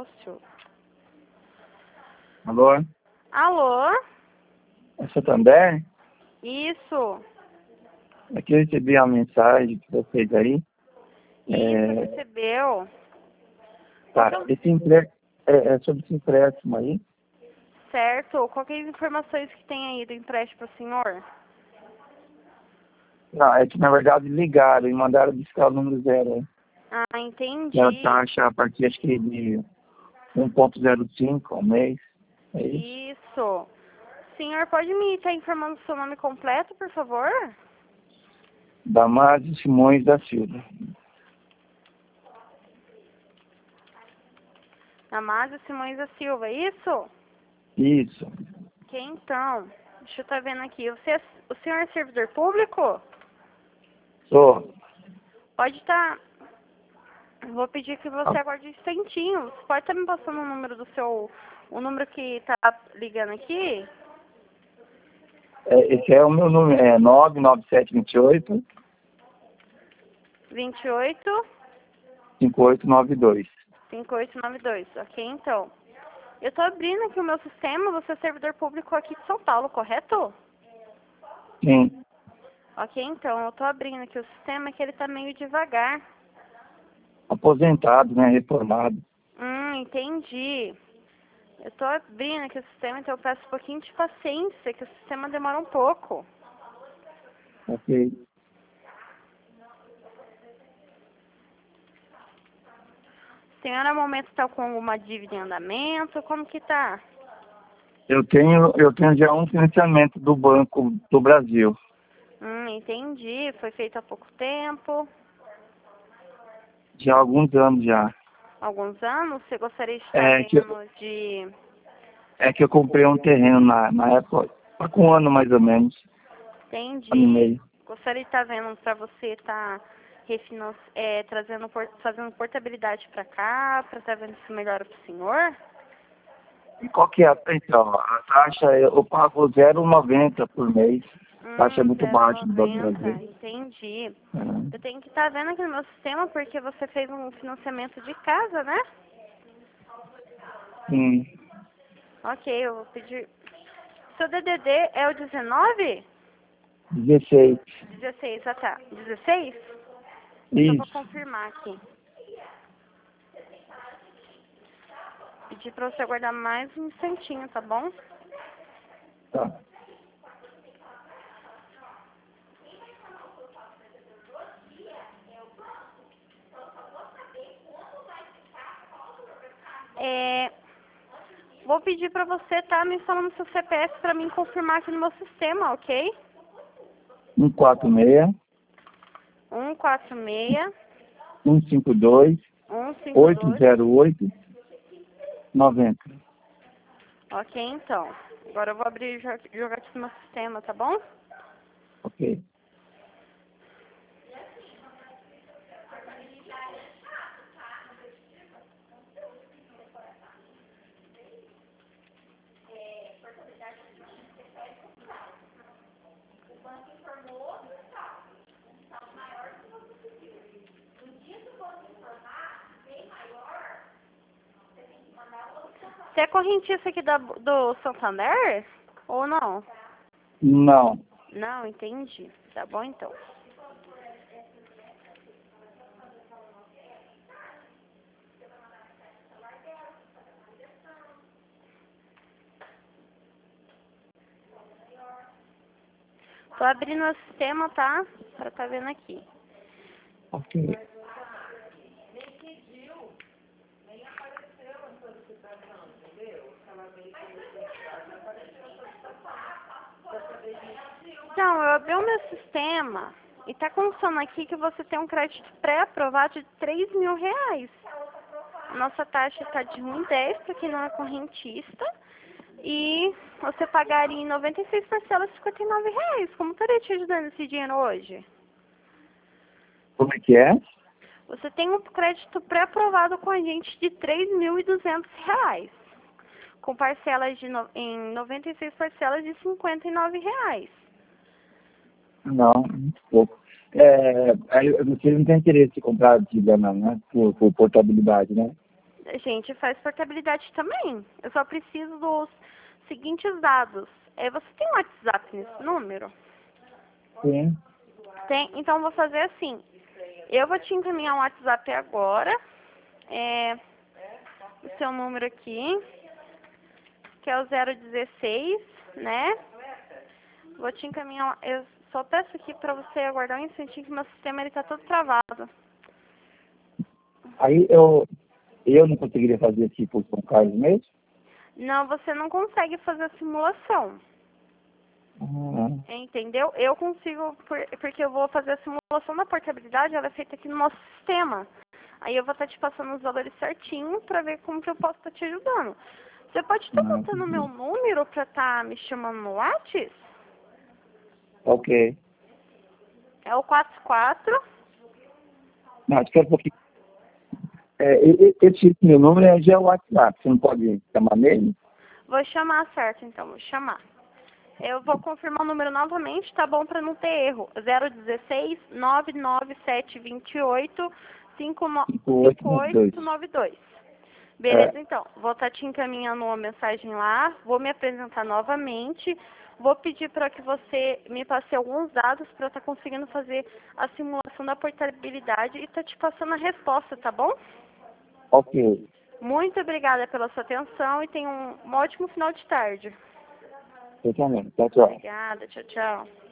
negócio. Alô? Alô? É Santander? Isso. Aqui eu recebi a mensagem que você fez aí. Isso, recebeu. Tá, Então, é sobre esse empréstimo aí. certo. Qual que é as informações que tem aí do empréstimo pro senhor? Não, é que na verdade ligaram e mandaram buscar o número zero aí. Ah, entendi. E a taxa a partir acho que de 1,05 ao mês. É isso? Isso. Senhor, pode me estar informando o seu nome completo, por favor? Damásio Simões da Silva. Amásio Simões da Silva, isso? Isso. Que então? Deixa eu estar vendo aqui. O senhor é servidor público? Sou. Pode estar... Vou pedir que você aguarde um instantinho. Você pode estar me passando o número do seu... O número que tá ligando aqui? Esse é o meu número, é 99728 28 5892. 5892. Ok, então. Eu tô abrindo aqui o meu sistema. Você é servidor público aqui de São Paulo, correto? Sim. Ok, então. Eu tô abrindo aqui o sistema que ele tá meio devagar. Aposentado, né? Reformado. Entendi. Eu tô abrindo aqui o sistema, então eu peço um pouquinho de paciência, que o sistema demora um pouco. Ok. A senhora, no momento, está com alguma dívida em andamento? Como que tá? Eu tenho já um financiamento do Banco do Brasil. Entendi. Foi feito há pouco tempo. Já há alguns anos já. Alguns anos? Você gostaria de estar vendo de... É que eu comprei um terreno na época, há um ano mais ou menos. Entendi. Um ano e meio. Gostaria de estar vendo para você estar fazendo portabilidade para cá, para estar vendo se melhora para o senhor? E qual que é então, a taxa? Eu pago 0,90 por mês. A taxa é muito baixa do Banco do 0,90, Brasil. entendi. É. Eu tenho que estar vendo aqui no meu sistema porque você fez um financiamento de casa, né? Sim. Ok, eu vou pedir... Seu DDD é o 19? 16. 16, ah tá. 16? Então eu vou Isso. confirmar aqui. Pedir pra você aguardar mais um instantinho, tá bom? Tá. Vou pedir pra você tá me falando seu CPF pra mim confirmar aqui no meu sistema, ok? 146 146 152 152. 808 90. Ok, então. Agora eu vou abrir e jogar aqui no meu sistema, tá bom? Ok. Você é correntista aqui do Santander? Ou não? Não. Não, entendi. Tá bom, então. Tô abrindo o sistema, tá? Pra tá vendo aqui. Ok. Então, eu abri o meu sistema e tá constando aqui que você tem um crédito pré-aprovado de R$ 3.000. A nossa taxa tá de 1,10 para quem não é correntista. E você pagaria em 96 parcelas de R$ 59. Como estaria te ajudando esse dinheiro hoje? Como é que é? Você tem um crédito pré-aprovado com a gente de R$ 3.200. Com parcelas em 96 parcelas de R$ 59. Não, muito pouco. Aí você não tem interesse em comprar antiga, não, né? Por portabilidade, né? A gente faz portabilidade também. Eu só preciso dos seguintes dados. Você tem um WhatsApp nesse número? Sim. Tem? Então, eu vou fazer assim. Eu vou te encaminhar um WhatsApp agora. O seu número aqui, que é o 016, né? Vou te encaminhar. Eu só peço aqui pra você aguardar um instantinho que meu sistema ele tá todo travado. Aí eu não conseguiria fazer tipo com o Carlos mesmo? Não, você não consegue fazer a simulação. Entendeu? Eu consigo, porque eu vou fazer a simulação da portabilidade, ela é feita aqui no nosso sistema. Aí eu vou estar te passando os valores certinho pra ver como que eu posso estar te ajudando. Você pode estar botando o meu número pra estar me chamando no WhatsApp? Ok. É o 44. Não, espera um pouquinho. Esse meu número já é o WhatsApp. Você não pode chamar nele? Vou chamar certo, então, vou chamar. Eu vou confirmar o número novamente, tá bom, pra não ter erro. 016 99728 5892. Beleza, então. Vou estar te encaminhando uma mensagem lá, vou me apresentar novamente, vou pedir para que você me passe alguns dados para eu estar conseguindo fazer a simulação da portabilidade e tá te passando a resposta, tá bom? Ok. Muito obrigada pela sua atenção e tenha um ótimo final de tarde. Eu também. Tchau, tchau. Obrigada, tchau, tchau.